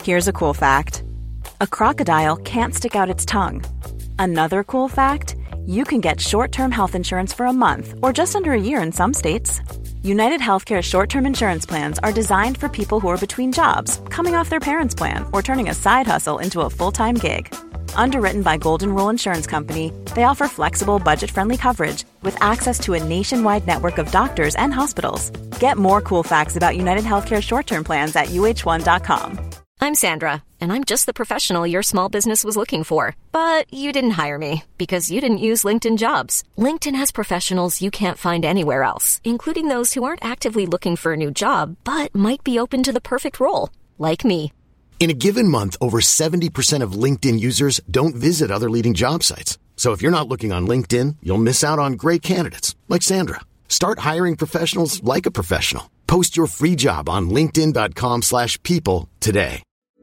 Here's a cool fact. A crocodile can't stick out its tongue. Another cool fact, you can get short-term health insurance for a month or just under a year in some states. United Healthcare short-term insurance plans are designed for people who are between jobs, coming off their parents' plan, or turning a side hustle into a full-time gig. Underwritten by Golden Rule Insurance Company, they offer flexible, budget-friendly coverage with access to a nationwide network of doctors and hospitals. Get more cool facts about United Healthcare short-term plans at uh1.com. I'm Sandra, and I'm just the professional your small business was looking for. But you didn't hire me because you didn't use LinkedIn Jobs. LinkedIn has professionals you can't find anywhere else, including those who aren't actively looking for a new job, but might be open to the perfect role, like me. In a given month, over 70% of LinkedIn users don't visit other leading job sites. So if you're not looking on LinkedIn, you'll miss out on great candidates like Sandra. Start hiring professionals like a professional. Post your free job on linkedin.com/people today.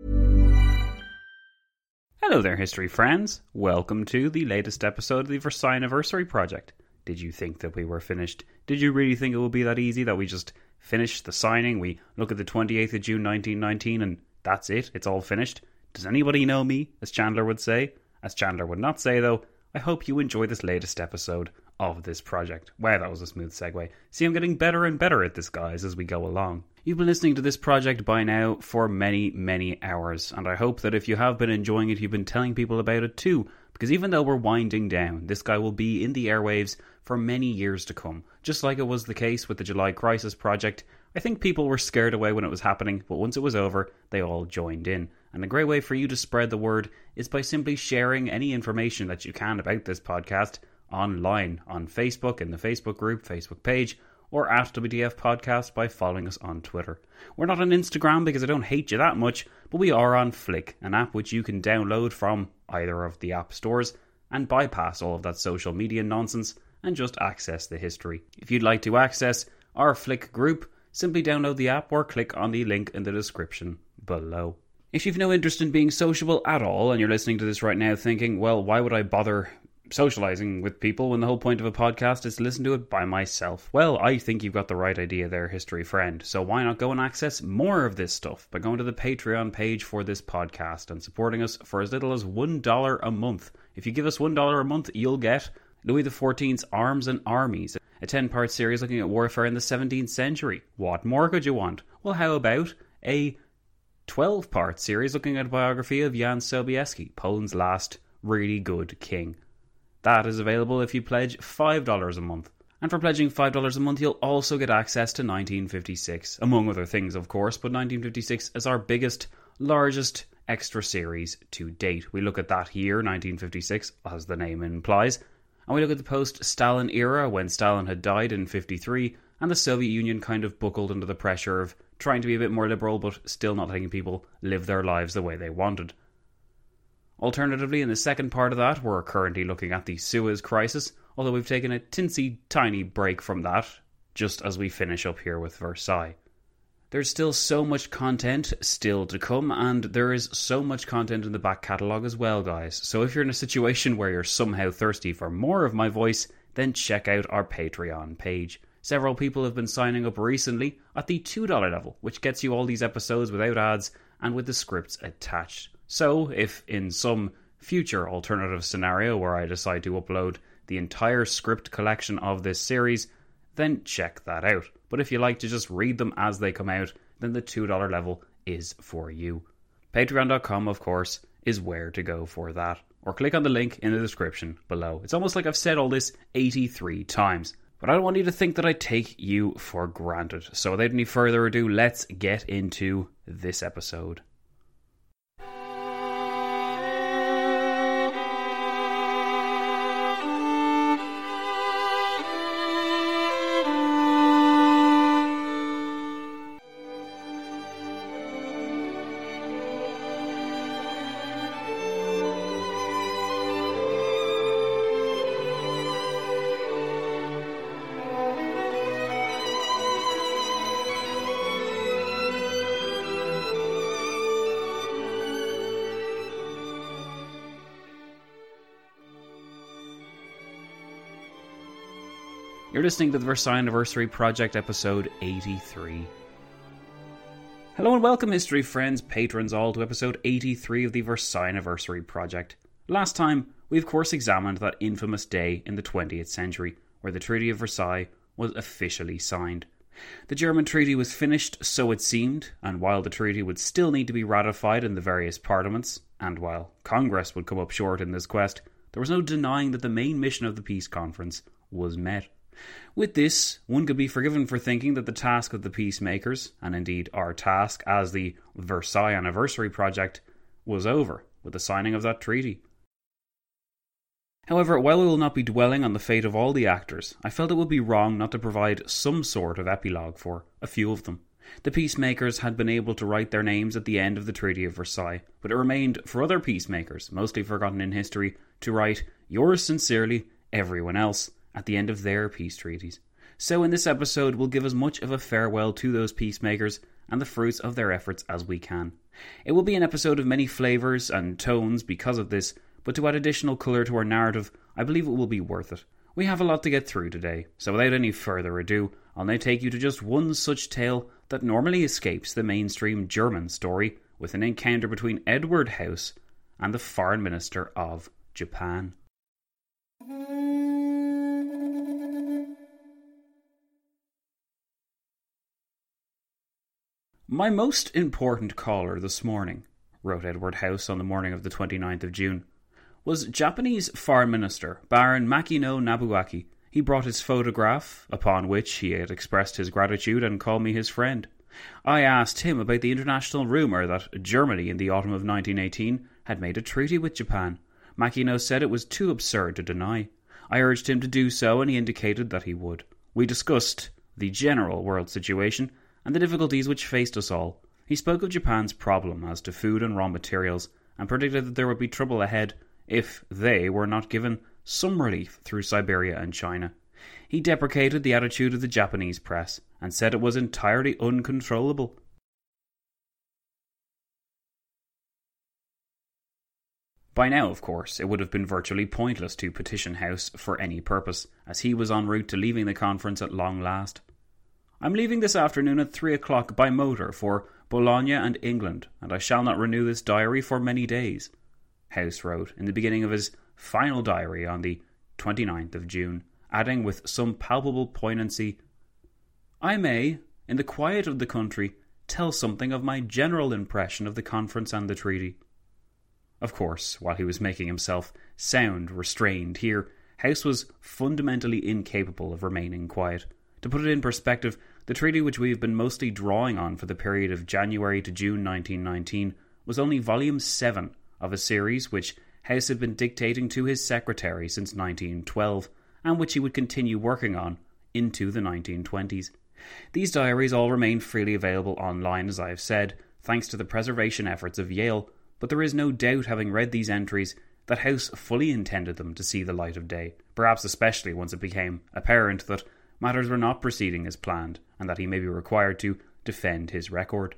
Hello there, history friends. Welcome to the latest episode of the Versailles Anniversary Project. Did you think that we were finished? Did you really think it would be that easy, that we just finished the signing? We look at the 28th of June 1919 and that's it, it's all finished? Does anybody know me, as Chandler would say? As Chandler would not say, though, I hope you enjoy this latest episode of this project. Wow, that was a smooth segue. See, I'm getting better and better at this, guys, as we go along. You've been listening to this project by now for many, many hours, and I hope that if you have been enjoying it, you've been telling people about it too, because even though we're winding down, this guy will be in the airwaves for many years to come. Just like it was the case with the July Crisis project, I think people were scared away when it was happening, but once it was over, they all joined in. And a great way for you to spread the word is by simply sharing any information that you can about this podcast online, on Facebook, in the Facebook group, Facebook page, or at WTF Podcast by following us on Twitter. We're not on Instagram because I don't hate you that much, but we are on Flick, an app which you can download from either of the app stores and bypass all of that social media nonsense and just access the history. If you'd like to access our Flick group, simply download the app or click on the link in the description below. If you've no interest in being sociable at all and you're listening to this right now thinking, well, why would I bother socializing with people when the whole point of a podcast is to listen to it by myself? Well, I think you've got the right idea there, history friend. So why not go and access more of this stuff by going to the Patreon page for this podcast and supporting us for as little as $1 a month. If you give us $1 a month, you'll get Louis XIV's Arms and Armies, a 10-part series looking at warfare in the 17th century. What more could you want? Well, how about a 12-part series looking at a biography of Jan Sobieski, Poland's last really good king. That is available if you pledge $5 a month. And for pledging $5 a month, you'll also get access to 1956, among other things, of course, but 1956 is our biggest, largest extra series to date. We look at that year, 1956, as the name implies, and we look at the post-Stalin era, when Stalin had died in 53, and the Soviet Union kind of buckled under the pressure of trying to be a bit more liberal, but still not letting people live their lives the way they wanted. Alternatively, in the second part of that, we're currently looking at the Suez Crisis, although we've taken a tinsy tiny break from that, just as we finish up here with Versailles. There's still so much content still to come, and there is so much content in the back catalogue as well, guys. So if you're in a situation where you're somehow thirsty for more of my voice, then check out our Patreon page. Several people have been signing up recently at the $2 level, which gets you all these episodes without ads and with the scripts attached. So, if in some future alternative scenario where I decide to upload the entire script collection of this series, then check that out. But if you like to just read them as they come out, then the $2 level is for you. Patreon.com, of course, is where to go for that. Or click on the link in the description below. It's almost like I've said all this 83 times. But I don't want you to think that I take you for granted. So without any further ado, let's get into this episode. You're listening to the Versailles Anniversary Project, episode 83. Hello and welcome, history friends, patrons all, to episode 83 of the Versailles Project. Last time, we of course examined that infamous day in the 20th century, where the Treaty of Versailles was officially signed. The German treaty was finished, so it seemed, and while the treaty would still need to be ratified in the various parliaments, and while Congress would come up short in this quest, there was no denying that the main mission of the peace conference was met. With this, one could be forgiven for thinking that the task of the peacemakers, and indeed our task as the Versailles Anniversary Project, was over with the signing of that treaty. However, while we will not be dwelling on the fate of all the actors, I felt it would be wrong not to provide some sort of epilogue for a few of them. The peacemakers had been able to write their names at the end of the Treaty of Versailles, but it remained for other peacemakers, mostly forgotten in history, to write "Yours sincerely, everyone else" at the end of their peace treaties. So in this episode, we'll give as much of a farewell to those peacemakers and the fruits of their efforts as we can. It will be an episode of many flavours and tones because of this, but to add additional colour to our narrative, I believe it will be worth it. We have a lot to get through today, so without any further ado, I'll now take you to just one such tale that normally escapes the mainstream German story, with an encounter between Edward House and the Foreign Minister of Japan. "My most important caller this morning," wrote Edward House on the morning of the 29th of June, "was Japanese Foreign Minister Baron Makino Nobuaki. He brought his photograph, upon which he had expressed his gratitude and called me his friend. I asked him about the international rumour that Germany in the autumn of 1918 had made a treaty with Japan. Makino said it was too absurd to deny. I urged him to do so, and he indicated that he would. We discussed the general world situation and the difficulties which faced us all. He spoke of Japan's problem as to food and raw materials, and predicted that there would be trouble ahead if they were not given some relief through Siberia and China. He deprecated the attitude of the Japanese press, and said it was entirely uncontrollable. By now, of course, it would have been virtually pointless to petition House for any purpose, as he was en route to leaving the conference at long last. I'm leaving this afternoon at 3 o'clock by motor for Bologna and England, and I shall not renew this diary for many days," House wrote in the beginning of his final diary on the 29th of June, adding with some palpable poignancy, "I may, in the quiet of the country, tell something of my general impression of the conference and the treaty." Of course, while he was making himself sound restrained here, House was fundamentally incapable of remaining quiet. To put it in perspective, the treaty which we have been mostly drawing on for the period of January to June 1919 was only Volume 7 of a series which House had been dictating to his secretary since 1912, and which he would continue working on into the 1920s. These diaries all remain freely available online, as I have said, thanks to the preservation efforts of Yale, but there is no doubt, having read these entries, that House fully intended them to see the light of day, perhaps especially once it became apparent that matters were not proceeding as planned, and that he may be required to defend his record.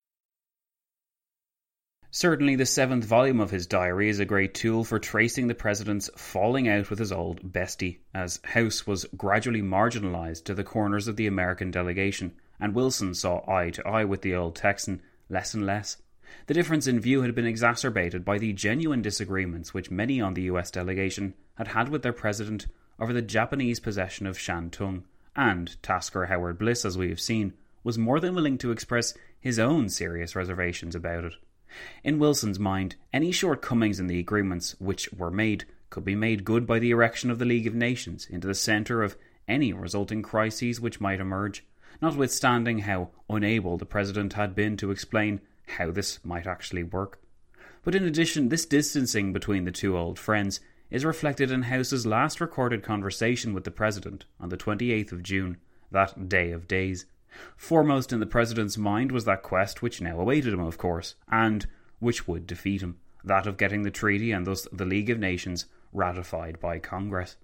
Certainly the 7th volume of his diary is a great tool for tracing the president's falling out with his old bestie, as House was gradually marginalised to the corners of the American delegation, and Wilson saw eye to eye with the old Texan less and less. The difference in view had been exacerbated by the genuine disagreements which many on the US delegation had with their president over the Japanese possession of Shantung, and Tasker Howard Bliss, as we have seen, was more than willing to express his own serious reservations about it. In Wilson's mind, any shortcomings in the agreements which were made could be made good by the erection of the League of Nations into the centre of any resulting crises which might emerge, notwithstanding how unable the President had been to explain how this might actually work. But in addition, this distancing between the two old friends is reflected in House's last recorded conversation with the President on the 28th of June, that day of days. Foremost in the President's mind was that quest which now awaited him, of course, and which would defeat him, that of getting the treaty and thus the League of Nations ratified by Congress.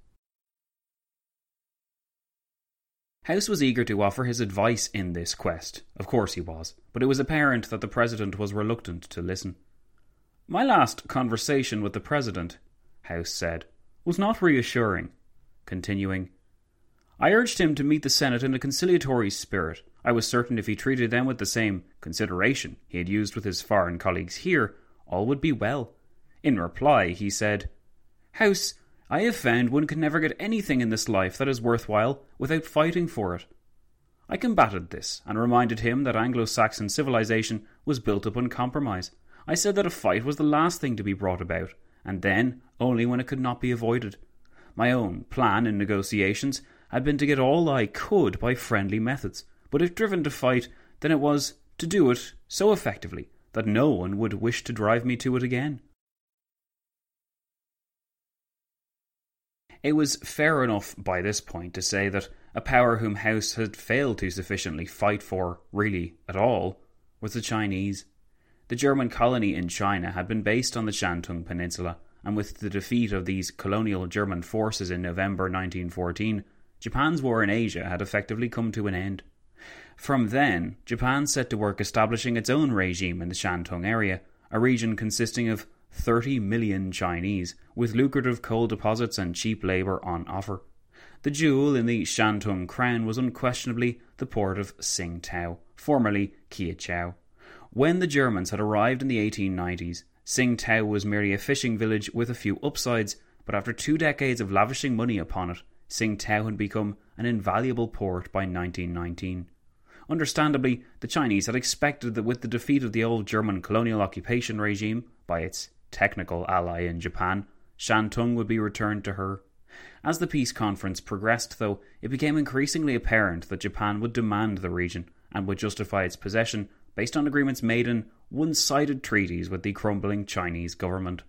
House was eager to offer his advice in this quest. Of course he was, but it was apparent that the President was reluctant to listen. "My last conversation with the President," House said, "was not reassuring." Continuing, "I urged him to meet the Senate in a conciliatory spirit. I was certain if he treated them with the same consideration he had used with his foreign colleagues here, all would be well. In reply, he said, "House, I have found one can never get anything in this life that is worthwhile without fighting for it." I combated this and reminded him that Anglo-Saxon civilization was built upon compromise. I said that a fight was the last thing to be brought about, and then only when it could not be avoided. My own plan in negotiations had been to get all I could by friendly methods, but if driven to fight, then it was to do it so effectively that no one would wish to drive me to it again. It was fair enough by this point to say that a power whom House had failed to sufficiently fight for, really, at all, was the Chinese. The German colony in China had been based on the Shantung Peninsula, and with the defeat of these colonial German forces in November 1914, Japan's war in Asia had effectively come to an end. From then, Japan set to work establishing its own regime in the Shantung area, a region consisting of 30 million Chinese, with lucrative coal deposits and cheap labour on offer. The jewel in the Shantung crown was unquestionably the port of Tsingtao, formerly Qiachao. When the Germans had arrived in the 1890s, Tsingtao was merely a fishing village with a few upsides, but after 2 decades of lavishing money upon it, Tsingtao had become an invaluable port by 1919. Understandably, the Chinese had expected that with the defeat of the old German colonial occupation regime by its technical ally in Japan, Shantung would be returned to her. As the peace conference progressed, though, it became increasingly apparent that Japan would demand the region and would justify its possession based on agreements made in one-sided treaties with the crumbling Chinese government.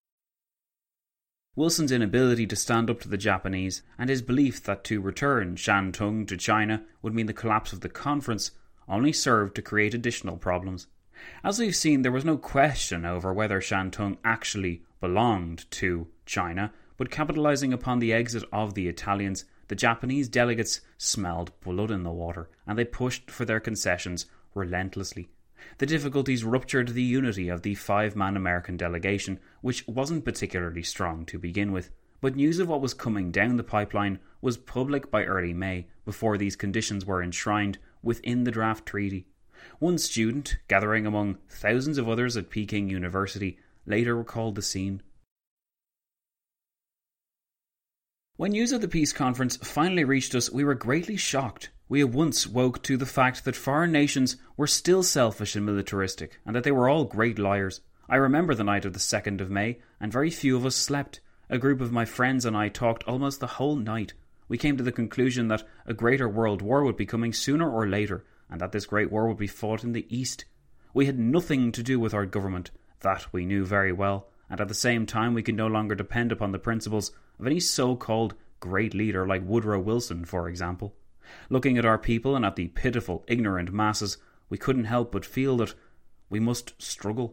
Wilson's inability to stand up to the Japanese and his belief that to return Shantung to China would mean the collapse of the conference only served to create additional problems. As we've seen, there was no question over whether Shantung actually belonged to China, but capitalising upon the exit of the Italians, the Japanese delegates smelled blood in the water, and they pushed for their concessions relentlessly. The difficulties ruptured the unity of the 5-man American delegation, which wasn't particularly strong to begin with, but news of what was coming down the pipeline was public by early May, before these conditions were enshrined within the draft treaty. One student, gathering among thousands of others at Peking University, later recalled the scene. When news of the peace conference finally reached us, we were greatly shocked. We at once woke to the fact that foreign nations were still selfish and militaristic, and that they were all great liars. I remember the night of the 2nd of May, and very few of us slept. A group of my friends and I talked almost the whole night. We came to the conclusion that a greater world war would be coming sooner or later, and that this great war would be fought in the East. We had nothing to do with our government, that we knew very well, and at the same time we could no longer depend upon the principles of any so-called great leader like Woodrow Wilson, for example. Looking at our people and at the pitiful, ignorant masses, we couldn't help but feel that we must struggle.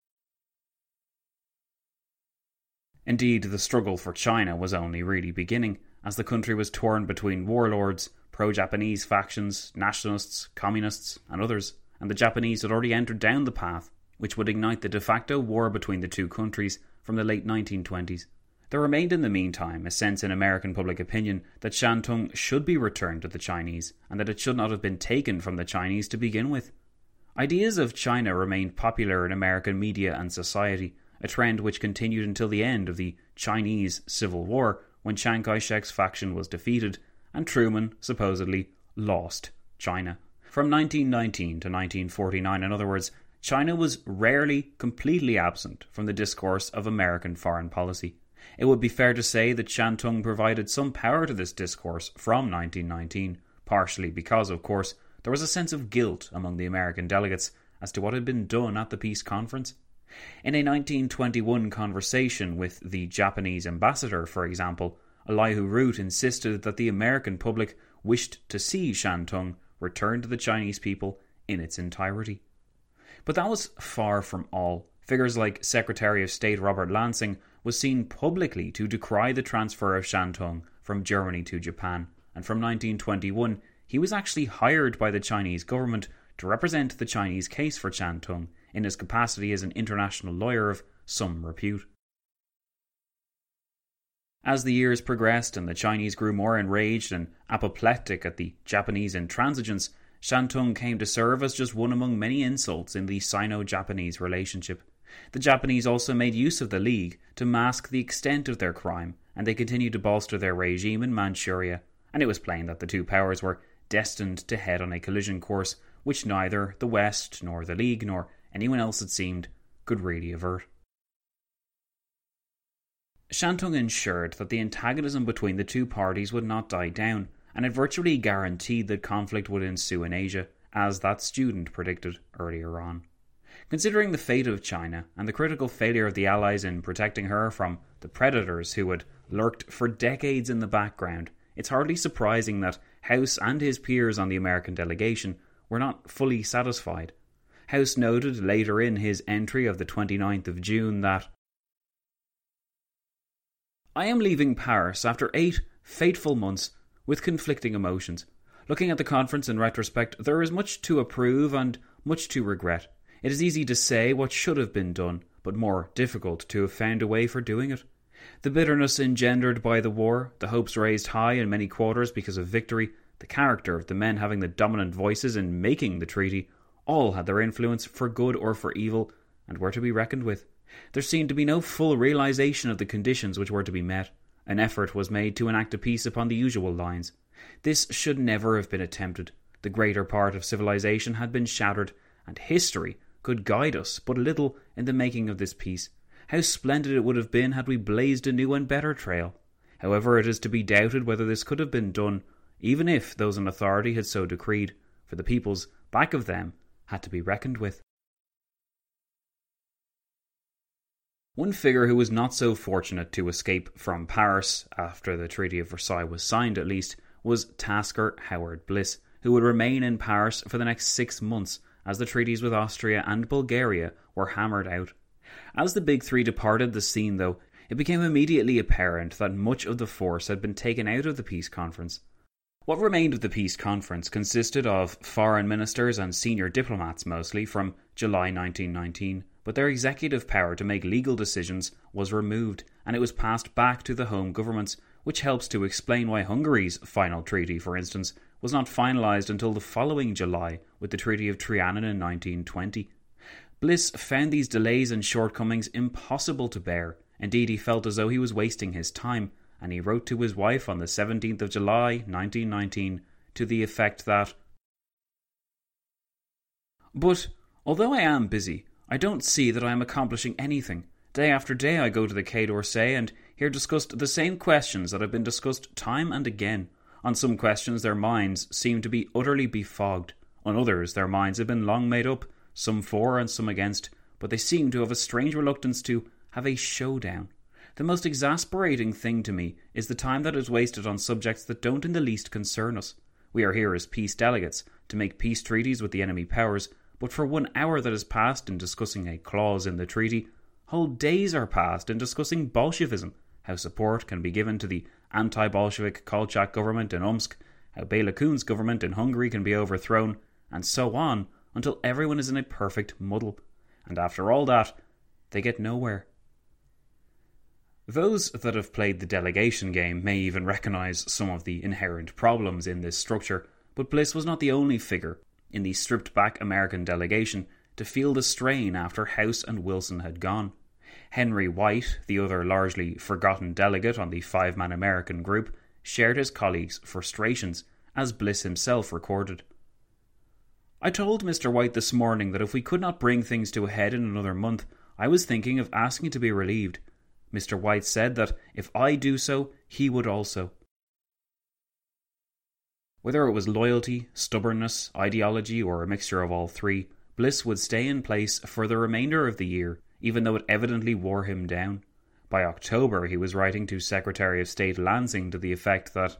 Indeed, the struggle for China was only really beginning, as the country was torn between warlords, pro-Japanese factions, nationalists, communists, and others, and the Japanese had already entered down the path which would ignite the de facto war between the two countries from the late 1920s. There remained in the meantime a sense in American public opinion that Shantung should be returned to the Chinese, and that it should not have been taken from the Chinese to begin with. Ideas of China remained popular in American media and society, a trend which continued until the end of the Chinese Civil War, when Chiang Kai-shek's faction was defeated and Truman supposedly lost China. From 1919 to 1949, in other words, China was rarely completely absent from the discourse of American foreign policy. It would be fair to say that Shantung provided some power to this discourse from 1919, partially because, of course, there was a sense of guilt among the American delegates as to what had been done at the peace conference. In a 1921 conversation with the Japanese ambassador, for example, Elihu Root insisted that the American public wished to see Shantung returned to the Chinese people in its entirety. But that was far from all. Figures like Secretary of State Robert Lansing was seen publicly to decry the transfer of Shantung from Germany to Japan, and from 1921 he was actually hired by the Chinese government to represent the Chinese case for Shantung in his capacity as an international lawyer of some repute. As the years progressed and the Chinese grew more enraged and apoplectic at the Japanese intransigence, Shantung came to serve as just one among many insults in the Sino-Japanese relationship. The Japanese also made use of the League to mask the extent of their crime, and they continued to bolster their regime in Manchuria, and it was plain that the two powers were destined to head on a collision course which neither the West nor the League nor anyone else, it seemed, could really avert. Shantung ensured that the antagonism between the two parties would not die down, and it virtually guaranteed that conflict would ensue in Asia, as that student predicted earlier on. Considering the fate of China and the critical failure of the Allies in protecting her from the predators who had lurked for decades in the background, it's hardly surprising that House and his peers on the American delegation were not fully satisfied. House noted later in his entry of the 29th of June that, "I am leaving Paris after 8 fateful months with conflicting emotions. Looking at the conference in retrospect, there is much to approve and much to regret. It is easy to say what should have been done, but more difficult to have found a way for doing it. The bitterness engendered by the war, the hopes raised high in many quarters because of victory, the character of the men having the dominant voices in making the treaty, all had their influence for good or for evil, and were to be reckoned with. There seemed to be no full realization of the conditions which were to be met. An effort was made to enact a peace upon the usual lines. This should never have been attempted. The greater part of civilization had been shattered, and history could guide us but little in the making of this peace. How splendid it would have been had we blazed a new and better trail. However, it is to be doubted whether this could have been done, even if those in authority had so decreed, for the peoples back of them had to be reckoned with." One figure who was not so fortunate to escape from Paris, after the Treaty of Versailles was signed at least, was Tasker Howard Bliss, who would remain in Paris for the next 6 months as the treaties with Austria and Bulgaria were hammered out. As the Big Three departed the scene, though, it became immediately apparent that much of the force had been taken out of the peace conference. What remained of the peace conference consisted of foreign ministers and senior diplomats mostly from July 1919, but their executive power to make legal decisions was removed, and it was passed back to the home governments, which helps to explain why Hungary's final treaty, for instance, was not finalised until the following July with the Treaty of Trianon in 1920. Bliss found these delays and shortcomings impossible to bear. Indeed, he felt as though he was wasting his time, and he wrote to his wife on the 17th of July 1919 to the effect that, "But, although I am busy, I don't see that I am accomplishing anything. Day after day I go to the Quai d'Orsay and hear discussed the same questions that have been discussed time and again. On some questions their minds seem to be utterly befogged. On others their minds have been long made up, some for and some against, but they seem to have a strange reluctance to have a showdown. The most exasperating thing to me is the time that is wasted on subjects that don't in the least concern us. We are here as peace delegates to make peace treaties with the enemy powers, but for 1 hour that is passed in discussing a clause in the treaty, whole days are passed in discussing Bolshevism, how support can be given to the anti-Bolshevik Kolchak government in Omsk, how Bela Kun's government in Hungary can be overthrown, and so on, until everyone is in a perfect muddle. And after all that, they get nowhere." Those that have played the delegation game may even recognise some of the inherent problems in this structure, but Bliss was not the only figure in the stripped-back American delegation to feel the strain after House and Wilson had gone. Henry White, the other largely forgotten delegate on the 5-man American group, shared his colleagues' frustrations, as Bliss himself recorded. "I told Mr. White this morning that if we could not bring things to a head in another month, I was thinking of asking to be relieved. Mr. White said that if I do so, he would also." Whether it was loyalty, stubbornness, ideology, or a mixture of all three, Bliss would stay in place for the remainder of the year, even though it evidently wore him down. By October, he was writing to Secretary of State Lansing to the effect that,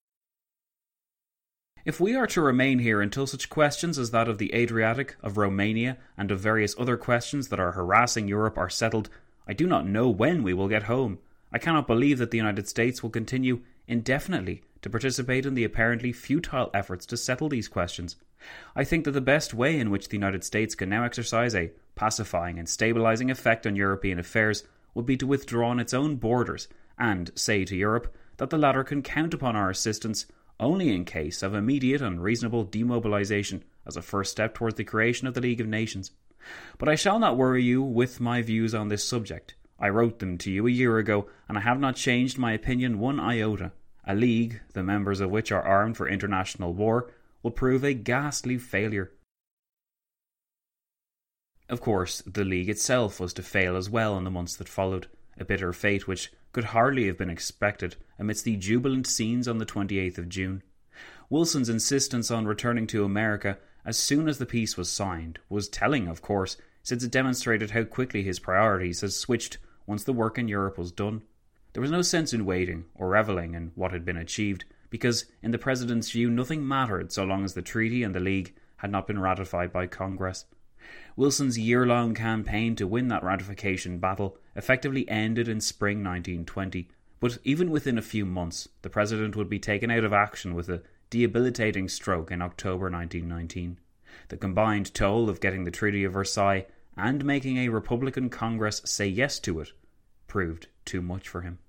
"If we are to remain here until such questions as that of the Adriatic, of Romania, and of various other questions that are harassing Europe are settled, I do not know when we will get home. I cannot believe that the United States will continue indefinitely to participate in the apparently futile efforts to settle these questions. I think that the best way in which the United States can now exercise a pacifying and stabilizing effect on European affairs would be to withdraw on its own borders and say to Europe that the latter can count upon our assistance only in case of immediate and reasonable demobilisation as a first step towards the creation of the League of Nations. But I shall not worry you with my views on this subject. I wrote them to you a year ago, and I have not changed my opinion one iota. A league, the members of which are armed for international war, will prove a ghastly failure. Of course, the League itself was to fail as well in the months that followed, a bitter fate which could hardly have been expected amidst the jubilant scenes on the 28th of June. Wilson's insistence on returning to America as soon as the peace was signed was telling, of course, since it demonstrated how quickly his priorities had switched once the work in Europe was done. There was no sense in waiting or revelling in what had been achieved, because in the President's view nothing mattered so long as the treaty and the League had not been ratified by Congress. Wilson's year-long campaign to win that ratification battle effectively ended in spring 1920, but even within a few months, the President would be taken out of action with a debilitating stroke in October 1919. The combined toll of getting the Treaty of Versailles and making a Republican Congress say yes to it proved too much for him.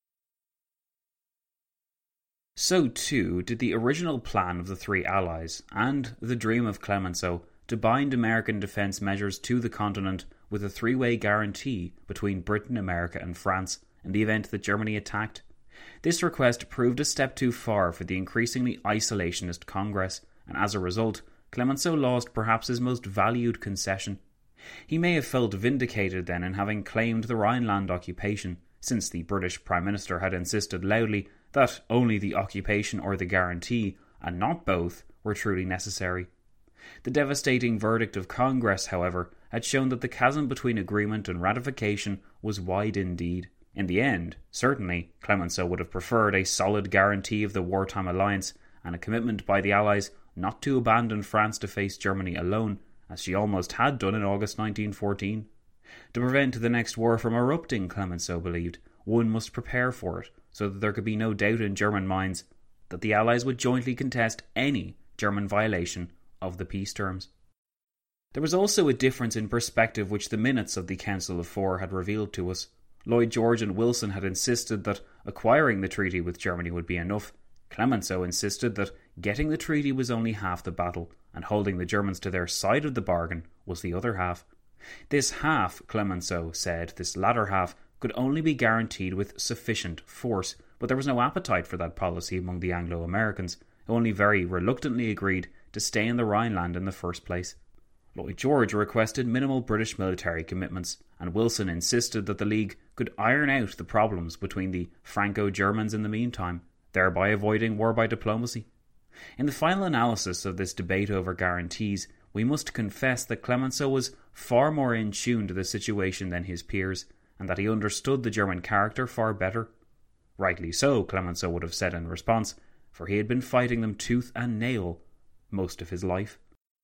So too did the original plan of the three Allies and the dream of Clemenceau to bind American defence measures to the continent with a three-way guarantee between Britain, America and France in the event that Germany attacked. This request proved a step too far for the increasingly isolationist Congress, and as a result, Clemenceau lost perhaps his most valued concession. He may have felt vindicated then in having claimed the Rhineland occupation, since the British Prime Minister had insisted loudly that only the occupation or the guarantee, and not both, were truly necessary. The devastating verdict of Congress, however, had shown that the chasm between agreement and ratification was wide indeed. In the end, certainly, Clemenceau would have preferred a solid guarantee of the wartime alliance and a commitment by the Allies not to abandon France to face Germany alone, as she almost had done in August 1914. To prevent the next war from erupting, Clemenceau believed, one must prepare for it, so that there could be no doubt in German minds that the Allies would jointly contest any German violation of the peace terms. There was also a difference in perspective which the minutes of the Council of Four had revealed to us. Lloyd George and Wilson had insisted that acquiring the treaty with Germany would be enough. Clemenceau insisted that getting the treaty was only half the battle, and holding the Germans to their side of the bargain was the other half. This half, Clemenceau said, this latter half, could only be guaranteed with sufficient force, but there was no appetite for that policy among the Anglo-Americans, who only very reluctantly agreed to stay in the Rhineland in the first place. Lloyd George requested minimal British military commitments, and Wilson insisted that the League could iron out the problems between the Franco-Germans in the meantime, thereby avoiding war by diplomacy. In the final analysis of this debate over guarantees, we must confess that Clemenceau was far more in tune to the situation than his peers, and that he understood the German character far better. Rightly so, Clemenceau would have said in response, for he had been fighting them tooth and nail most of his life.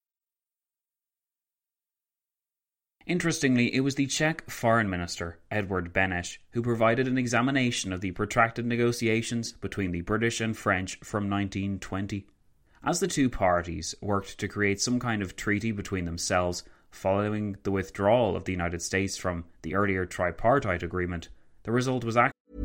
Interestingly, it was the Czech Foreign Minister, Edward Beneš, who provided an examination of the protracted negotiations between the British and French from 1920. As the two parties worked to create some kind of treaty between themselves following the withdrawal of the United States from the earlier tripartite agreement, the result was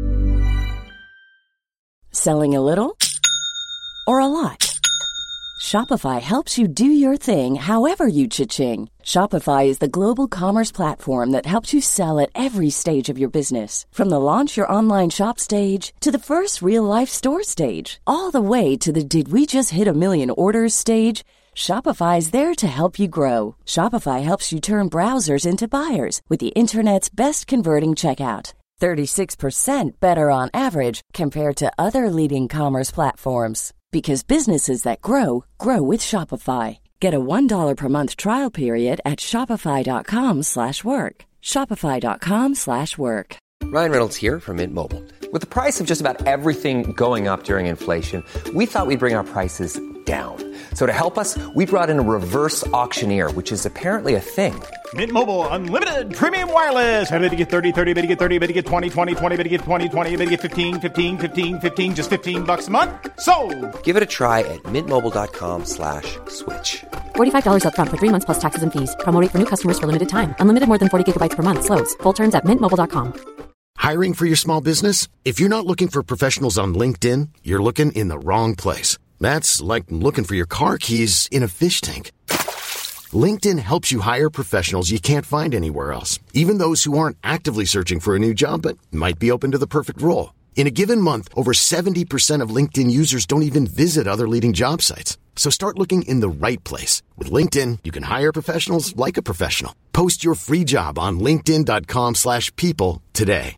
Selling a little or a lot? Shopify helps you do your thing however you cha-ching. Shopify is the global commerce platform that helps you sell at every stage of your business. From the launch your online shop stage to the first real-life store stage, all the way to the did we just hit a million orders stage. Shopify is there to help you grow. Shopify helps you turn browsers into buyers with the internet's best converting checkout. 36% better on average compared to other leading commerce platforms. Because businesses that grow, grow with Shopify. Get a $1 per month trial period at shopify.com/work. Shopify.com/work. Ryan Reynolds here from Mint Mobile. With the price of just about everything going up during inflation, we thought we'd bring our prices down. So to help us, we brought in a reverse auctioneer, which is apparently a thing. Mint Mobile Unlimited Premium Wireless. How to get 30, 30, bit to get 30, bit to get 20, 20, 20, bit to get 20, 20, bit to get 15, 15, 15, 15, just $15 a month? Sold! Give it a try at mintmobile.com/switch. $45 up front for 3 months plus taxes and fees. Promo rate for new customers for limited time. Unlimited more than 40 gigabytes per month. Slows full terms at mintmobile.com. Hiring for your small business? If you're not looking for professionals on LinkedIn, you're looking in the wrong place. That's like looking for your car keys in a fish tank. LinkedIn helps you hire professionals you can't find anywhere else, even those who aren't actively searching for a new job but might be open to the perfect role. In a given month, over 70% of LinkedIn users don't even visit other leading job sites. So start looking in the right place. With LinkedIn, you can hire professionals like a professional. Post your free job on linkedin.com/people today.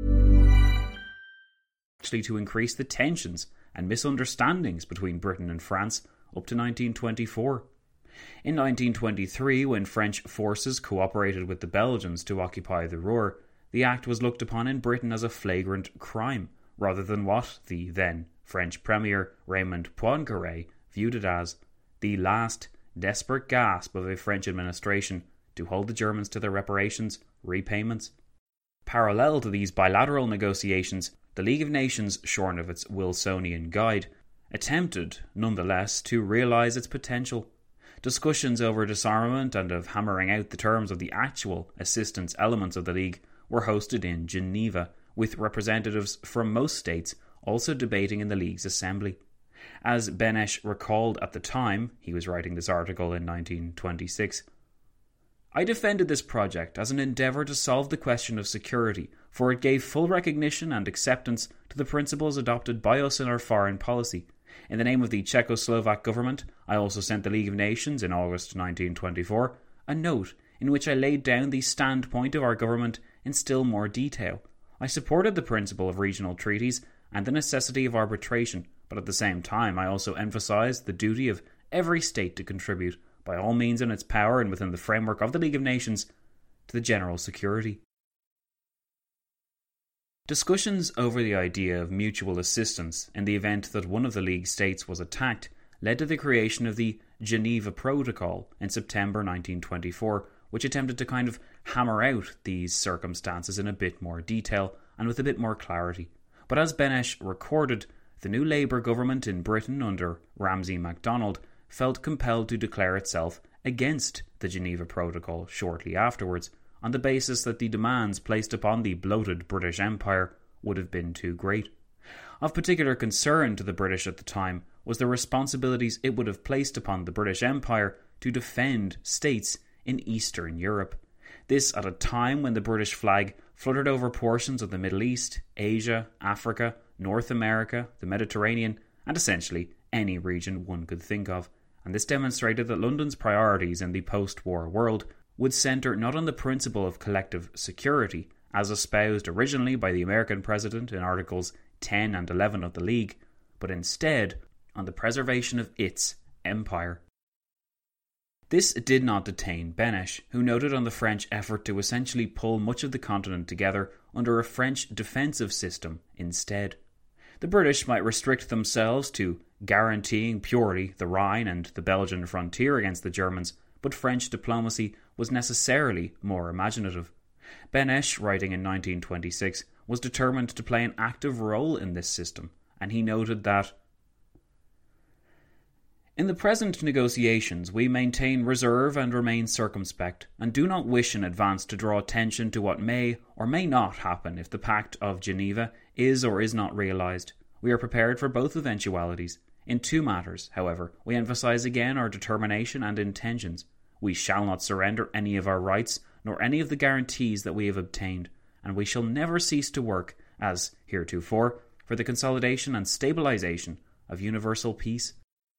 Actually, to increase the tensions and misunderstandings between Britain and France up to 1924. In 1923, when French forces cooperated with the Belgians to occupy the Ruhr, the act was looked upon in Britain as a flagrant crime, rather than what the then French Premier Raymond Poincaré viewed it as, the last desperate gasp of a French administration to hold the Germans to their reparations, repayments. Parallel to these bilateral negotiations, the League of Nations, shorn of its Wilsonian guide, attempted, nonetheless, to realise its potential. Discussions over disarmament and of hammering out the terms of the actual assistance elements of the League were hosted in Geneva, with representatives from most states also debating in the League's assembly. As Benesch recalled at the time, he was writing this article in 1926, I defended this project as an endeavour to solve the question of security, for it gave full recognition and acceptance to the principles adopted by us in our foreign policy. In the name of the Czechoslovak government, I also sent the League of Nations in August 1924 a note in which I laid down the standpoint of our government in still more detail. I supported the principle of regional treaties and the necessity of arbitration, but at the same time I also emphasised the duty of every state to contribute, by all means in its power and within the framework of the League of Nations, to the general security. Discussions over the idea of mutual assistance in the event that one of the League states was attacked led to the creation of the Geneva Protocol in September 1924, which attempted to kind of hammer out these circumstances in a bit more detail and with a bit more clarity. But as Benesch recorded, the new Labour government in Britain under Ramsay MacDonald felt compelled to declare itself against the Geneva Protocol shortly afterwards, on the basis that the demands placed upon the bloated British Empire would have been too great. Of particular concern to the British at the time was the responsibilities it would have placed upon the British Empire to defend states in Eastern Europe. This at a time when the British flag fluttered over portions of the Middle East, Asia, Africa, North America, the Mediterranean, and essentially any region one could think of. And this demonstrated that London's priorities in the post-war world would centre not on the principle of collective security, as espoused originally by the American president in Articles 10 and 11 of the League, but instead on the preservation of its empire. This did not detain Benesch, who noted on the French effort to essentially pull much of the continent together under a French defensive system instead. The British might restrict themselves to guaranteeing purely the Rhine and the Belgian frontier against the Germans, but French diplomacy was necessarily more imaginative. Benesch, writing in 1926, was determined to play an active role in this system, and he noted that in the present negotiations we maintain reserve and remain circumspect, and do not wish in advance to draw attention to what may or may not happen if the Pact of Geneva is or is not realised. We are prepared for both eventualities. In two matters, however, we emphasise again our determination and intentions. We shall not surrender any of our rights, nor any of the guarantees that we have obtained, and we shall never cease to work, as heretofore, for the consolidation and stabilisation of universal peace.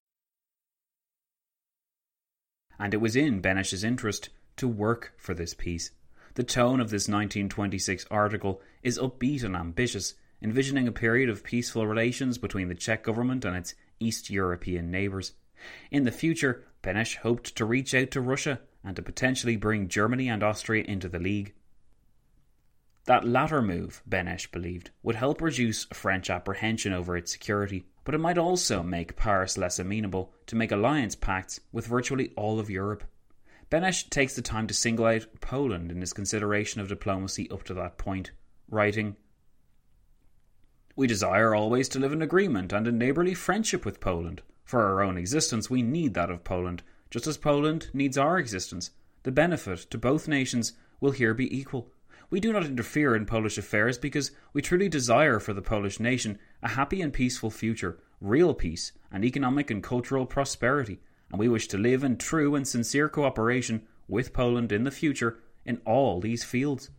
And it was in Benesch's interest to work for this peace. The tone of this 1926 article is upbeat and ambitious, envisioning a period of peaceful relations between the Czech government and its East European neighbours. In the future, Benesch hoped to reach out to Russia and to potentially bring Germany and Austria into the League. That latter move, Benesch believed, would help reduce French apprehension over its security, but it might also make Paris less amenable to make alliance pacts with virtually all of Europe. Benesch takes the time to single out Poland in his consideration of diplomacy up to that point, writing, "We desire always to live in agreement and in neighbourly friendship with Poland. For our own existence we need that of Poland, just as Poland needs our existence. The benefit to both nations will here be equal. We do not interfere in Polish affairs because we truly desire for the Polish nation a happy and peaceful future, real peace, and economic and cultural prosperity, and we wish to live in true and sincere cooperation with Poland in the future in all these fields.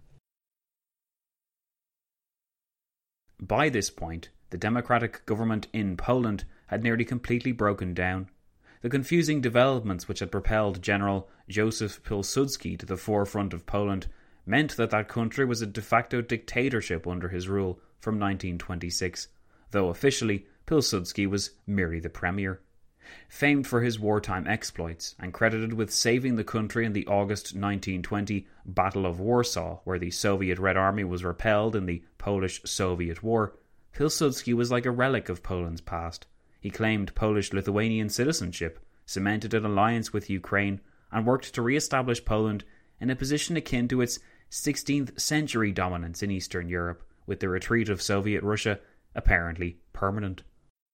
By this point, the democratic government in Poland had nearly completely broken down. The confusing developments which had propelled General Józef Pilsudski to the forefront of Poland meant that that country was a de facto dictatorship under his rule from 1926, though officially Pilsudski was merely the premier. Famed for his wartime exploits and credited with saving the country in the August 1920 Battle of Warsaw, where the Soviet Red Army was repelled in the Polish-Soviet War, Pilsudski was like a relic of Poland's past. He claimed Polish-Lithuanian citizenship, cemented an alliance with Ukraine, and worked to re-establish Poland in a position akin to its 16th century dominance in Eastern Europe, with the retreat of Soviet Russia apparently permanent.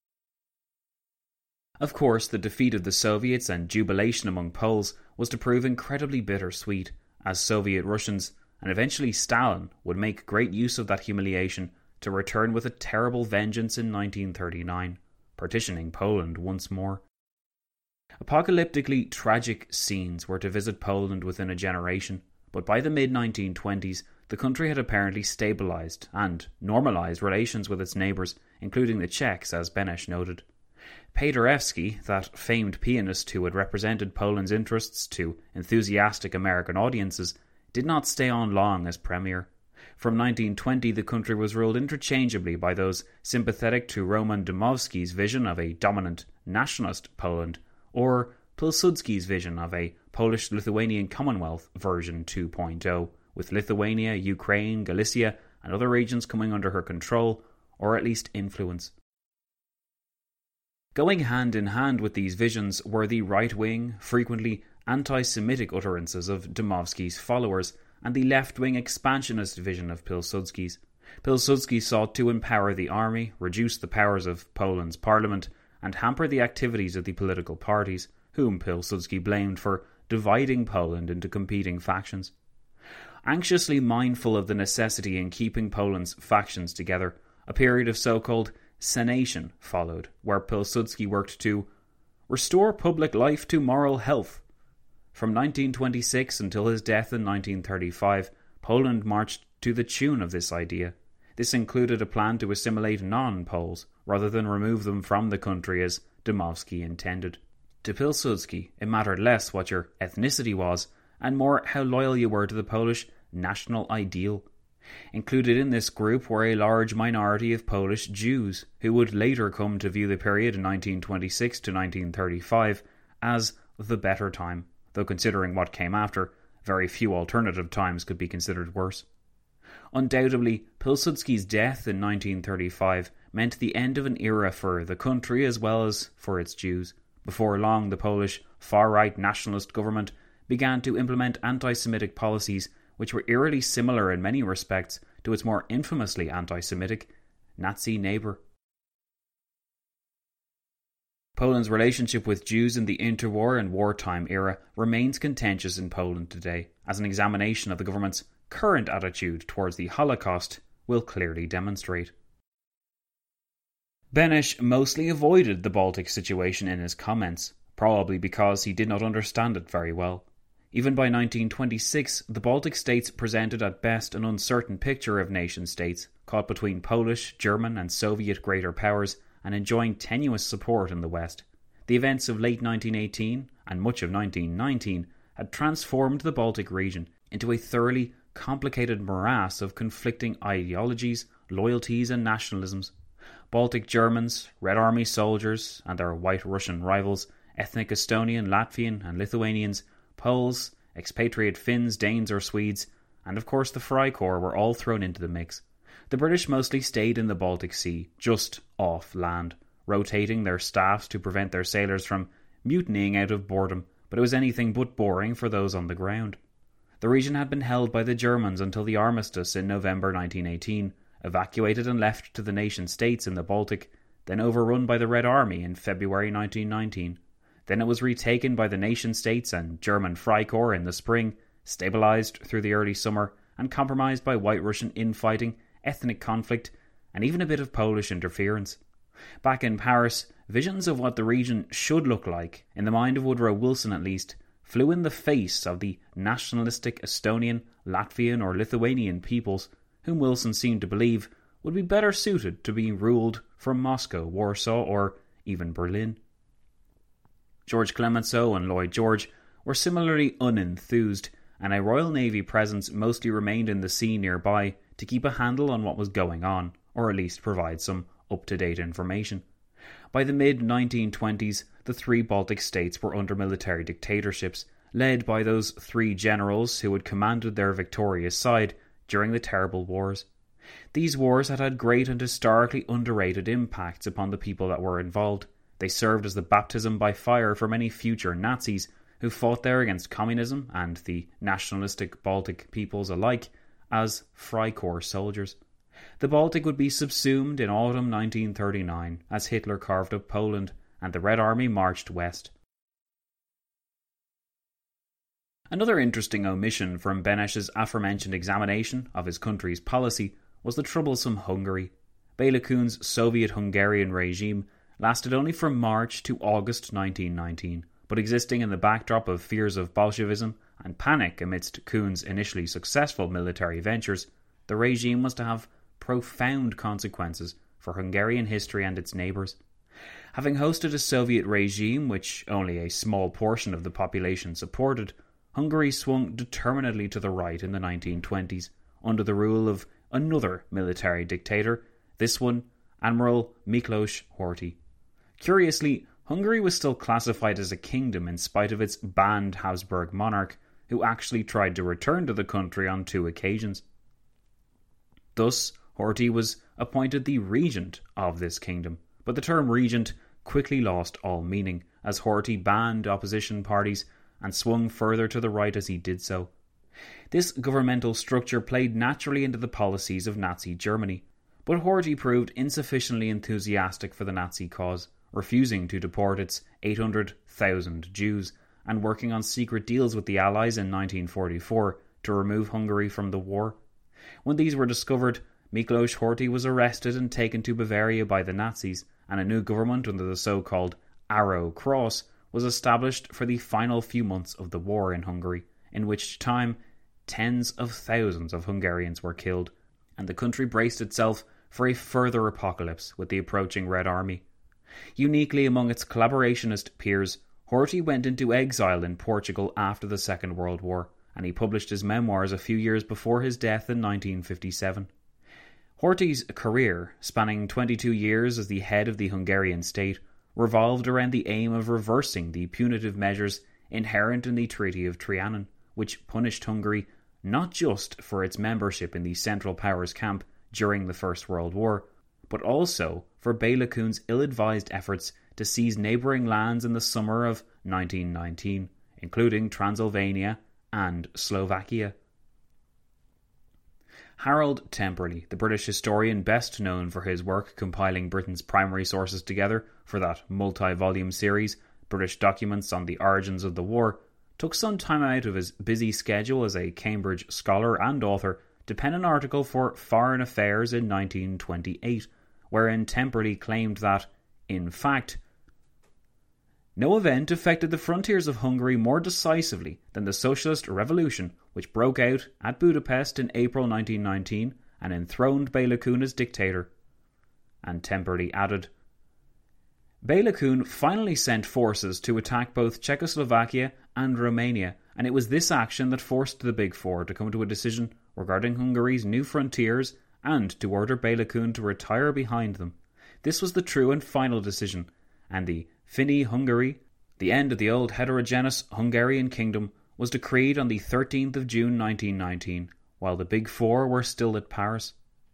Of course, the defeat of the Soviets and jubilation among Poles was to prove incredibly bittersweet, as Soviet Russians, and eventually Stalin, would make great use of that humiliation to return with a terrible vengeance in 1939, partitioning Poland once more. Apocalyptically tragic scenes were to visit Poland within a generation, but by the mid-1920s the country had apparently stabilised and normalised relations with its neighbours, including the Czechs, as Beneš noted. Paderewski, that famed pianist who had represented Poland's interests to enthusiastic American audiences, did not stay on long as premier. From 1920 the country was ruled interchangeably by those sympathetic to Roman Dmowski's vision of a dominant nationalist Poland, or Pilsudski's vision of a Polish-Lithuanian Commonwealth version 2.0, with Lithuania, Ukraine, Galicia and other regions coming under her control, or at least influence. Going hand in hand with these visions were the right-wing, frequently anti-Semitic utterances of Dmowski's followers and the left-wing expansionist vision of Pilsudski's. Pilsudski sought to empower the army, reduce the powers of Poland's parliament, and hamper the activities of the political parties, whom Pilsudski blamed for dividing Poland into competing factions. Anxiously mindful of the necessity in keeping Poland's factions together, a period of so-called sanation followed, where Pilsudski worked to restore public life to moral health. From 1926 until his death in 1935, Poland marched to the tune of this idea. This included a plan to assimilate non-Poles, rather than remove them from the country as Dmowski intended. To Pilsudski, it mattered less what your ethnicity was, and more how loyal you were to the Polish national ideal. Included in this group were a large minority of Polish Jews, who would later come to view the period in 1926 to 1935 as the better time, though considering what came after, very few alternative times could be considered worse. Undoubtedly, Pilsudski's death in 1935 meant the end of an era for the country as well as for its Jews. Before long, the Polish far-right nationalist government began to implement anti-Semitic policies which were eerily similar in many respects to its more infamously anti-Semitic Nazi neighbour. Poland's relationship with Jews in the interwar and wartime era remains contentious in Poland today, as an examination of the government's current attitude towards the Holocaust will clearly demonstrate. Beneš mostly avoided the Baltic situation in his comments, probably because he did not understand it very well. Even by 1926, the Baltic states presented at best an uncertain picture of nation-states, caught between Polish, German and Soviet greater powers, and enjoying tenuous support in the West. The events of late 1918 and much of 1919 had transformed the Baltic region into a thoroughly complicated morass of conflicting ideologies, loyalties and nationalisms. Baltic Germans, Red Army soldiers and their White Russian rivals, ethnic Estonian, Latvian and Lithuanians, Poles, expatriate Finns, Danes or Swedes, and of course the Freikorps were all thrown into the mix. The British mostly stayed in the Baltic Sea, just off land, rotating their staffs to prevent their sailors from mutinying out of boredom, but it was anything but boring for those on the ground. The region had been held by the Germans until the armistice in November 1918, evacuated and left to the nation-states in the Baltic, then overrun by the Red Army in February 1919. Then it was retaken by the nation-states and German Freikorps in the spring, stabilised through the early summer, and compromised by White Russian infighting, ethnic conflict, and even a bit of Polish interference. Back in Paris, visions of what the region should look like, in the mind of Woodrow Wilson at least, flew in the face of the nationalistic Estonian, Latvian or Lithuanian peoples, whom Wilson seemed to believe would be better suited to being ruled from Moscow, Warsaw or even Berlin. George Clemenceau and Lloyd George were similarly unenthused, and a Royal Navy presence mostly remained in the sea nearby to keep a handle on what was going on, or at least provide some up-to-date information. By the mid-1920s, the three Baltic states were under military dictatorships, led by those three generals who had commanded their victorious side during the terrible wars. These wars had had great and historically underrated impacts upon the people that were involved. They served as the baptism by fire for many future Nazis who fought there against communism and the nationalistic Baltic peoples alike as Freikorps soldiers. The Baltic would be subsumed in autumn 1939 as Hitler carved up Poland and the Red Army marched west. Another interesting omission from Beneš's aforementioned examination of his country's policy was the troublesome Hungary. Béla Kun's Soviet-Hungarian regime lasted only from March to August 1919, but existing in the backdrop of fears of Bolshevism and panic amidst Kun's initially successful military ventures, the regime was to have profound consequences for Hungarian history and its neighbours. Having hosted a Soviet regime which only a small portion of the population supported, Hungary swung determinedly to the right in the 1920s, under the rule of another military dictator, this one Admiral Miklos Horthy. Curiously, Hungary was still classified as a kingdom in spite of its banned Habsburg monarch, who actually tried to return to the country on 2 occasions. Thus, Horthy was appointed the regent of this kingdom, but the term regent quickly lost all meaning, as Horthy banned opposition parties and swung further to the right as he did so. This governmental structure played naturally into the policies of Nazi Germany, but Horthy proved insufficiently enthusiastic for the Nazi cause, refusing to deport its 800,000 Jews and working on secret deals with the Allies in 1944 to remove Hungary from the war. When these were discovered, Miklos Horthy was arrested and taken to Bavaria by the Nazis, and a new government under the so-called Arrow Cross was established for the final few months of the war in Hungary, in which time tens of thousands of Hungarians were killed, and the country braced itself for a further apocalypse with the approaching Red Army. Uniquely among its collaborationist peers, Horthy went into exile in Portugal after the Second World War, and he published his memoirs a few years before his death in 1957. Horthy's career, spanning 22 years as the head of the Hungarian state, revolved around the aim of reversing the punitive measures inherent in the Treaty of Trianon, which punished Hungary not just for its membership in the Central Powers camp during the First World War, but also for Béla Kun's ill-advised efforts to seize neighbouring lands in the summer of 1919, including Transylvania and Slovakia. Harold Temperley, the British historian best known for his work compiling Britain's primary sources together for that multi-volume series, British Documents on the Origins of the War, took some time out of his busy schedule as a Cambridge scholar and author to pen an article for Foreign Affairs in 1928, wherein Temperley claimed that, in fact, no event affected the frontiers of Hungary more decisively than the socialist revolution which broke out at Budapest in April 1919 and enthroned Béla Kun as dictator. And Temperley added, Béla Kun finally sent forces to attack both Czechoslovakia and Romania, and it was this action that forced the Big Four to come to a decision regarding Hungary's new frontiers and to order Béla Kun to retire behind them. This was the true and final decision, and the Fini Hungary, the end of the old heterogeneous Hungarian kingdom, was decreed on the 13th of June 1919, while the Big Four were still at Paris.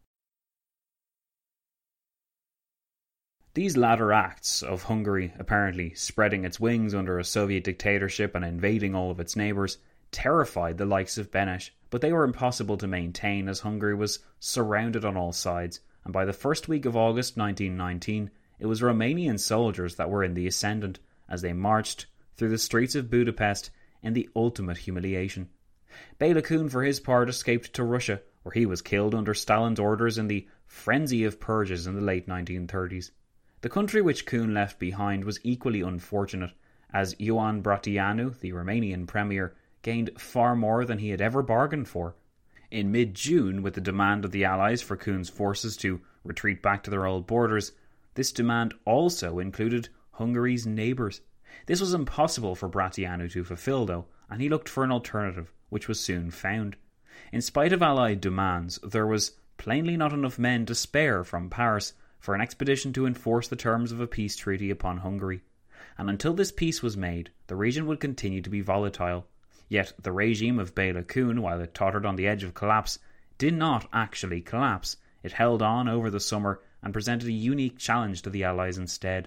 These latter acts of Hungary apparently spreading its wings under a Soviet dictatorship and invading all of its neighbours terrified the likes of Beneš, but they were impossible to maintain as Hungary was surrounded on all sides, and by the first week of August 1919 it was Romanian soldiers that were in the ascendant as they marched through the streets of Budapest in the ultimate humiliation. Bela Kun, for his part, escaped to Russia, where he was killed under Stalin's orders in the frenzy of purges in the late 1930s. The country which Kun left behind was equally unfortunate, as Ioan Brătianu, the Romanian premier, gained far more than he had ever bargained for. In mid-June, with the demand of the Allies for Kun's forces to retreat back to their old borders, this demand also included Hungary's neighbours. This was impossible for Brătianu to fulfill, though, and he looked for an alternative, which was soon found. In spite of Allied demands, there was plainly not enough men to spare from Paris for an expedition to enforce the terms of a peace treaty upon Hungary. And until this peace was made, the region would continue to be volatile. Yet the regime of Bela Kun, while it tottered on the edge of collapse, did not actually collapse. It held on over the summer and presented a unique challenge to the Allies instead.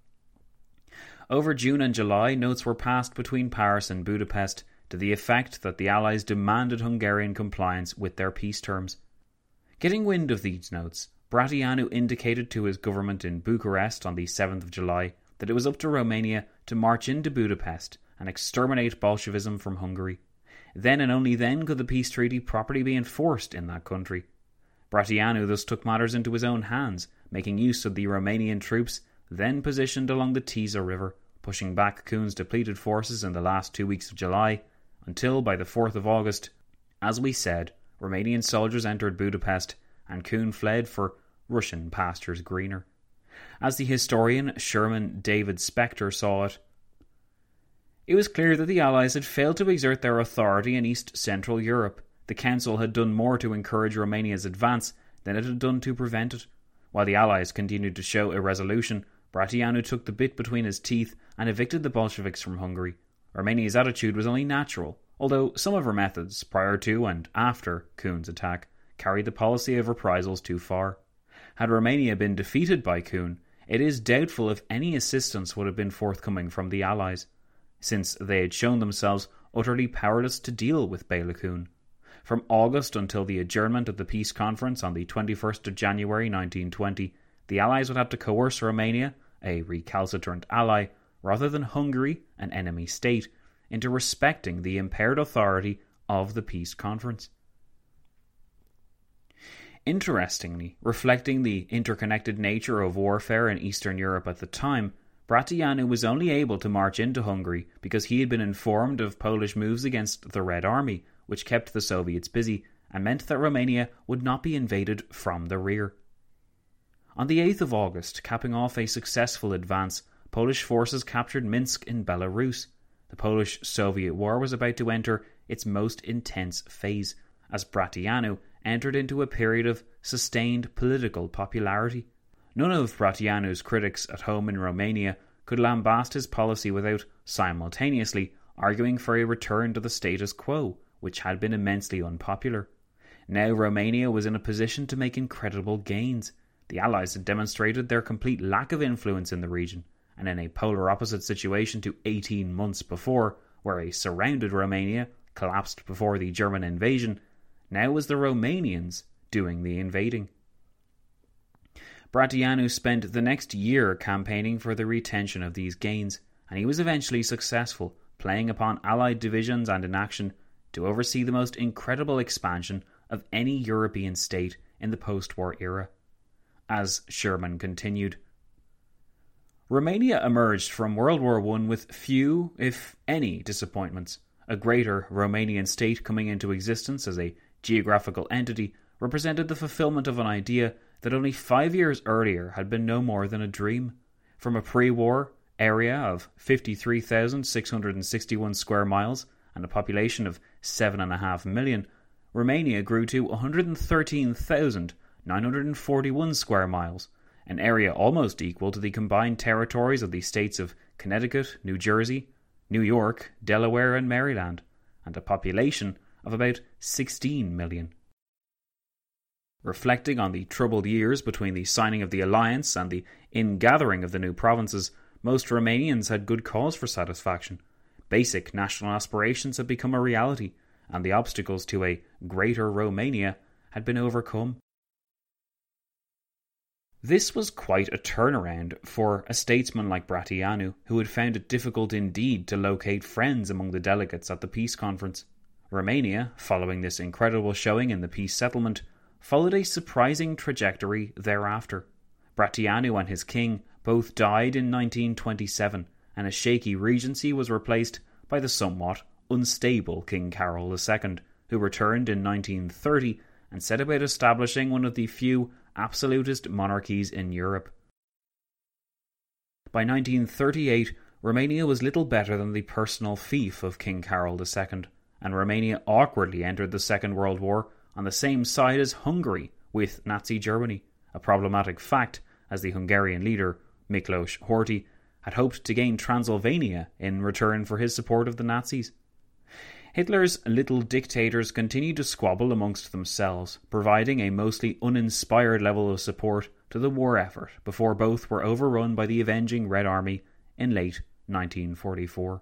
Over June and July, notes were passed between Paris and Budapest to the effect that the Allies demanded Hungarian compliance with their peace terms. Getting wind of these notes, Brătianu indicated to his government in Bucharest on the 7th of July that it was up to Romania to march into Budapest and exterminate Bolshevism from Hungary. Then and only then could the peace treaty properly be enforced in that country. Brătianu thus took matters into his own hands, making use of the Romanian troops then positioned along the Tisza River, pushing back Kun's depleted forces in the last 2 weeks of July, until by the 4th of August, as we said, Romanian soldiers entered Budapest and Kun fled for Russian pastures greener. As the historian Sherman David Spector saw it, it was clear that the Allies had failed to exert their authority in East Central Europe. The Council had done more to encourage Romania's advance than it had done to prevent it. While the Allies continued to show irresolution, Brătianu took the bit between his teeth and evicted the Bolsheviks from Hungary. Romania's attitude was only natural, although some of her methods, prior to and after Kun's attack, carried the policy of reprisals too far. Had Romania been defeated by Kun, it is doubtful if any assistance would have been forthcoming from the Allies, since they had shown themselves utterly powerless to deal with Bela Kun. From August until the adjournment of the peace conference on the 21st of January 1920, the Allies would have to coerce Romania, a recalcitrant ally, rather than Hungary, an enemy state, into respecting the impaired authority of the peace conference. Interestingly, reflecting the interconnected nature of warfare in Eastern Europe at the time, Brătianu was only able to march into Hungary because he had been informed of Polish moves against the Red Army, which kept the Soviets busy and meant that Romania would not be invaded from the rear. On the 8th of August, capping off a successful advance, Polish forces captured Minsk in Belarus. The Polish-Soviet War was about to enter its most intense phase, as Brătianu entered into a period of sustained political popularity. None of Brătianu's critics at home in Romania could lambast his policy without simultaneously arguing for a return to the status quo, which had been immensely unpopular. Now Romania was in a position to make incredible gains. The Allies had demonstrated their complete lack of influence in the region, and in a polar opposite situation to 18 months before, where a surrounded Romania collapsed before the German invasion, now was the Romanians doing the invading. Brătianu spent the next year campaigning for the retention of these gains, and he was eventually successful, playing upon Allied divisions and inaction to oversee the most incredible expansion of any European state in the post-war era. As Sherman continued, Romania emerged from World War I with few, if any, disappointments. A greater Romanian state coming into existence as a geographical entity represented the fulfillment of an idea that only 5 years earlier had been no more than a dream. From a pre-war area of 53,661 square miles and a population of 7.5 million, Romania grew to 113,941 square miles, an area almost equal to the combined territories of the states of Connecticut, New Jersey, New York, Delaware and Maryland, and a population of about 16 million. Reflecting on the troubled years between the signing of the alliance and the ingathering of the new provinces, most Romanians had good cause for satisfaction. Basic national aspirations had become a reality, and the obstacles to a greater Romania had been overcome. This was quite a turnaround for a statesman like Brătianu, who had found it difficult indeed to locate friends among the delegates at the peace conference. Romania, following this incredible showing in the peace settlement, followed a surprising trajectory thereafter. Brătianu and his king both died in 1927, and a shaky regency was replaced by the somewhat unstable King Carol II, who returned in 1930 and set about establishing one of the few absolutist monarchies in Europe. By 1938, Romania was little better than the personal fief of King Carol II, and Romania awkwardly entered the Second World War on the same side as Hungary with Nazi Germany, a problematic fact as the Hungarian leader, Miklos Horthy, had hoped to gain Transylvania in return for his support of the Nazis. Hitler's little dictators continued to squabble amongst themselves, providing a mostly uninspired level of support to the war effort before both were overrun by the avenging Red Army in late 1944.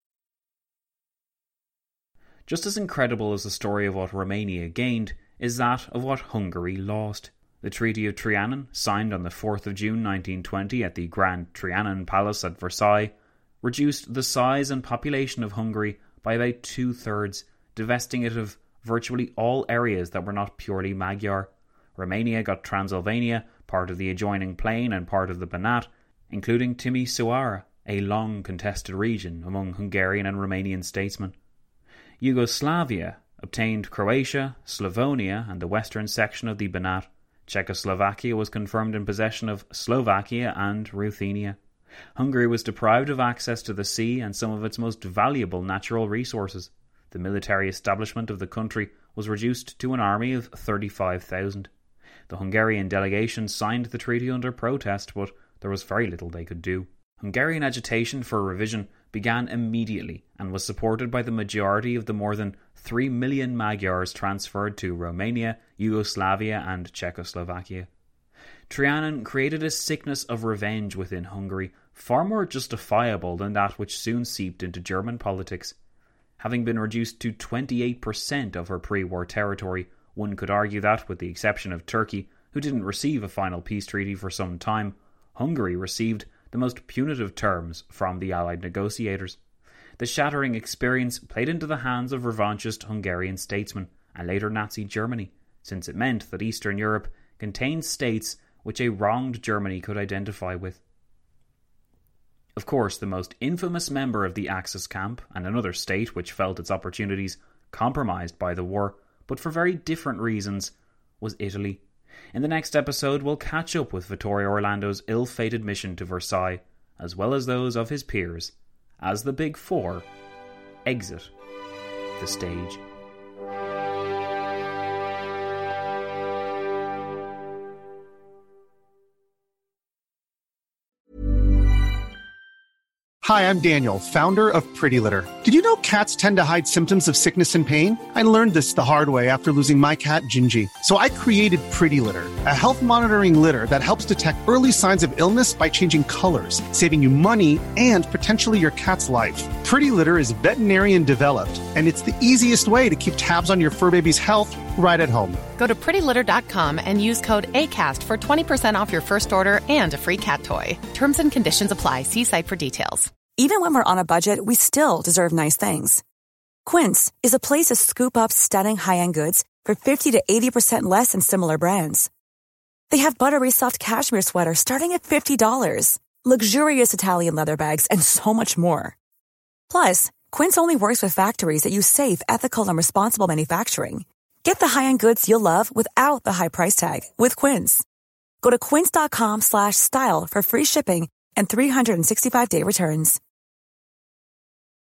Just as incredible as the story of what Romania gained is that of what Hungary lost. The Treaty of Trianon, signed on the 4th of June 1920 at the Grand Trianon Palace at Versailles, reduced the size and population of Hungary by about 2/3, divesting it of virtually all areas that were not purely Magyar. Romania got Transylvania, part of the adjoining plain and part of the Banat, including Timișoara, a long contested region among Hungarian and Romanian statesmen. Yugoslavia obtained Croatia, Slavonia and the western section of the Banat. Czechoslovakia was confirmed in possession of Slovakia and Ruthenia. Hungary was deprived of access to the sea and some of its most valuable natural resources. The military establishment of the country was reduced to an army of 35,000. The Hungarian delegation signed the treaty under protest, but there was very little they could do. Hungarian agitation for revision began immediately and was supported by the majority of the more than 3 million Magyars transferred to Romania, Yugoslavia and Czechoslovakia. Trianon created a sickness of revenge within Hungary, far more justifiable than that which soon seeped into German politics. Having been reduced to 28% of her pre-war territory, one could argue that, with the exception of Turkey, who didn't receive a final peace treaty for some time, Hungary received the most punitive terms from the Allied negotiators. The shattering experience played into the hands of revanchist Hungarian statesmen and later Nazi Germany, since it meant that Eastern Europe contained states which a wronged Germany could identify with. Of course, the most infamous member of the Axis camp, and another state which felt its opportunities compromised by the war, but for very different reasons, was Italy. In the next episode, we'll catch up with Vittorio Orlando's ill-fated mission to Versailles, as well as those of his peers, as the Big Four exit the stage. Hi, I'm Daniel, founder of Pretty Litter. Did you know cats tend to hide symptoms of sickness and pain? I learned this the hard way after losing my cat, Gingy. So I created Pretty Litter, a health monitoring litter that helps detect early signs of illness by changing colors, saving you money and potentially your cat's life. Pretty Litter is veterinarian developed, and it's the easiest way to keep tabs on your fur baby's health right at home. Go to prettylitter.com and use code ACAST for 20% off your first order and a free cat toy. Terms and conditions apply. See site for details. Even when we're on a budget, we still deserve nice things. Quince is a place to scoop up stunning high-end goods for 50 to 80% less than similar brands. They have buttery soft cashmere sweaters starting at $50, luxurious Italian leather bags, and so much more. Plus, Quince only works with factories that use safe, ethical, and responsible manufacturing. Get the high-end goods you'll love without the high price tag with Quince. Go to quince.com/style for free shipping and 365-day returns.